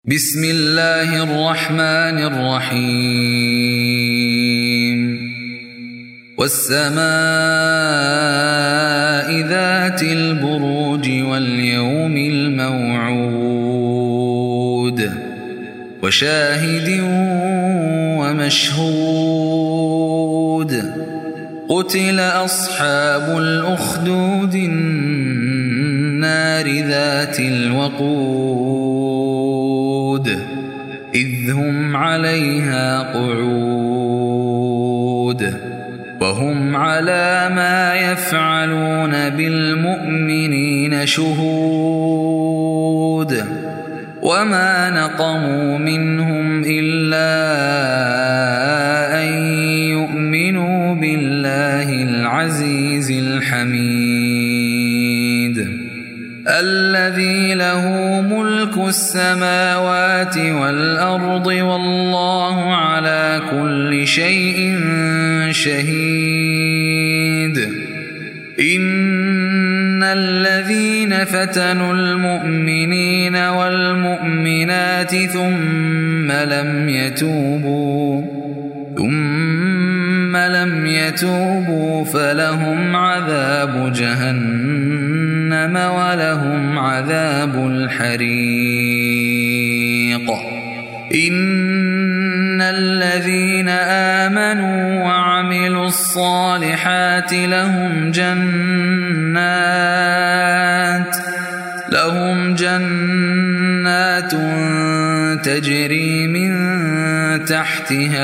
بسم الله الرحمن الرحيم والسماء ذات البروج واليوم الموعود وشاهد ومشهود قتل أصحاب الأخدود النار ذات الوقود إذ هم عليها قعود وهم على ما يفعلون بالمؤمنين شهود وما نقموا منهم إلا أن يؤمنوا بالله العزيز الحميد الذي له ملك السماوات والأرض والله على كل شيء شهيد إن الذين فتنوا المؤمنين والمؤمنات ثم لم يتوبوا فلهم عذاب جهنم ولهم عذاب الحريق إن الذين آمنوا وعملوا الصالحات لهم جنات تجري من تحتها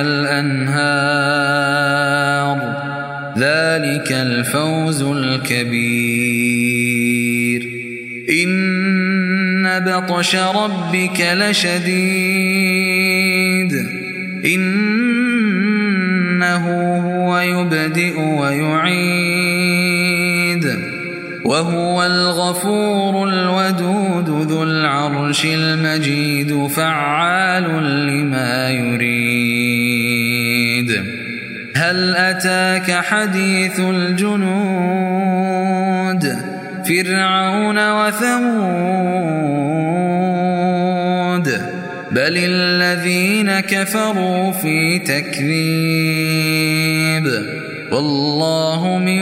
الأنهار ذلك الفوز الكبير إن بطش ربك لشديد إنه هو يبدئ ويعيد وهو الغفور الودود ذو العرش المجيد فعال لما يريد هل أتاك حديث الجنود فرعون وثمود بل الذين كفروا في تكذيب والله من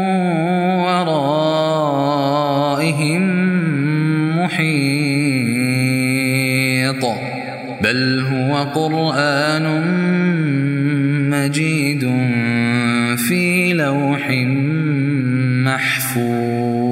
ورائهم محيط بل هو قرآن مجيد في لوح محفوظ.